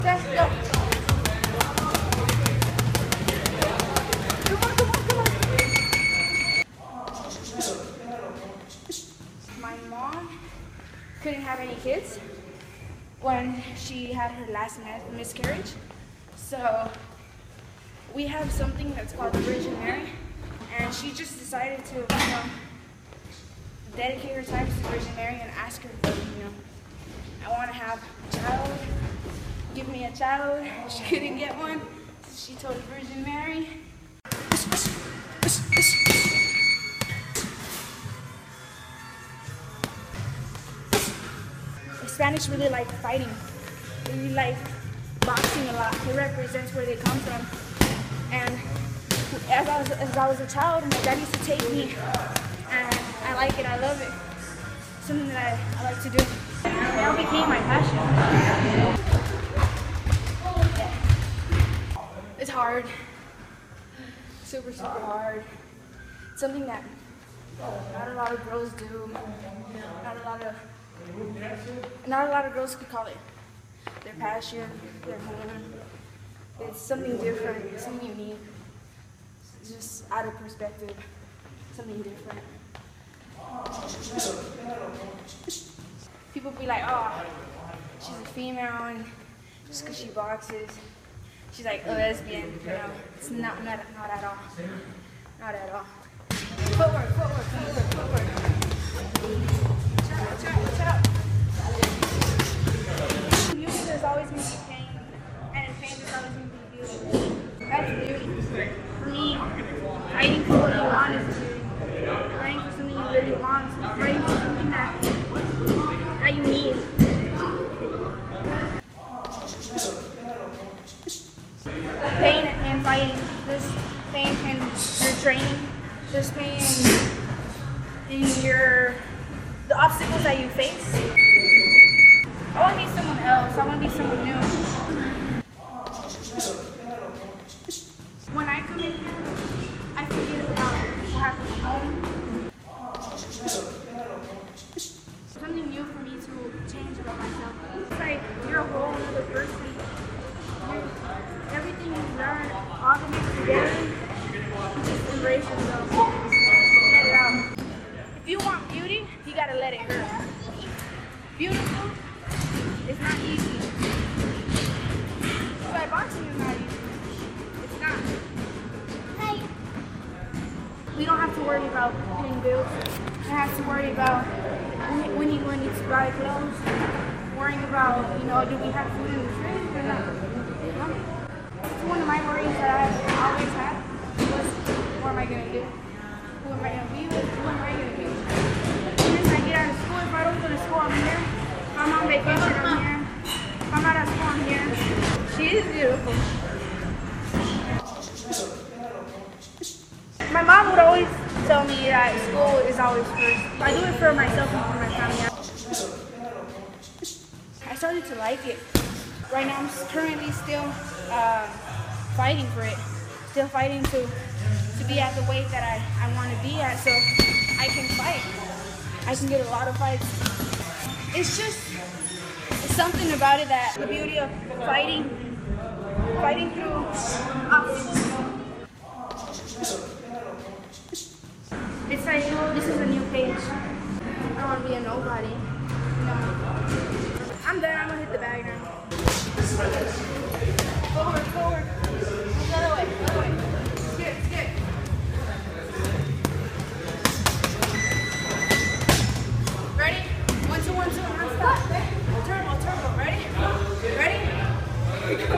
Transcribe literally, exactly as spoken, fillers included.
Let's go. Come on, come on, come on. My mom couldn't have any kids when she had her last miscarriage. So we have something that's called the Virgin Mary, and she just decided to, you know, dedicate her time to the Virgin Mary and ask her, you know, I want to have a child, give me a child. She couldn't get one, so she told the Virgin Mary. The Spanish really like fighting. They really like boxing a lot. It represents where they come from. And as I was, as I was a child, my dad used to take me, and I like it, I love it. Something that I, I like to do. It now became my passion. It's hard. Super, super hard. Something that not a lot of girls do. Not a lot of, not a lot of girls could call it their passion, their home. It's something different, something unique. It's just out of perspective, something different. People be like, oh, she's a female, and just because she boxes, she's like a lesbian. You know, it's not, not, not at all. Not at all. Footwork, footwork, footwork, footwork. Watch out, watch out, watch out. Beauty, there's always going to be pain, and in pain, there's always going to be beauty. That's beauty. For me, fighting for what you want is beauty. Fighting for something you really want, fighting for something that, that you need. Pain and fighting. There's pain in your training. There's pain in, in your the obstacles that you face. I want to be someone else. I want to be someone new. When I come in here, I forget about what happened at home. Something new for me to change about myself. It's like you're a whole other person. You're, everything you learn, all the mixed together, you just embrace yourself. Let it out. If you want beauty, you gotta let it hurt. Beautiful, it's not easy. It's like boxing is not easy. It's not. Hey. We don't have to worry about paying bills. We don't have to worry about when, when you when you buy clothes. Worrying about, you know, do we have food in the fridge or not? You know? One of my worries that I always had was, what am I gonna do? Who am I gonna be with? Who am I gonna be? Even if I get out of school, if I don't go to school, I'm here. If I'm on vacation, I'm here. If I'm not at school, I'm here. She is beautiful. My mom would always tell me that school is always first. I do it for myself and for my family. I started to like it. Right now, I'm currently still uh, fighting for it. Still fighting to to be at the weight that I, I want to be at, so I can fight. I can get a lot of fights. It's just it's something about it, that the beauty of fighting, fighting through obstacles. It's like, this is a new page. I don't want to be a nobody. No. I'm done. I'm gonna hit the bag now.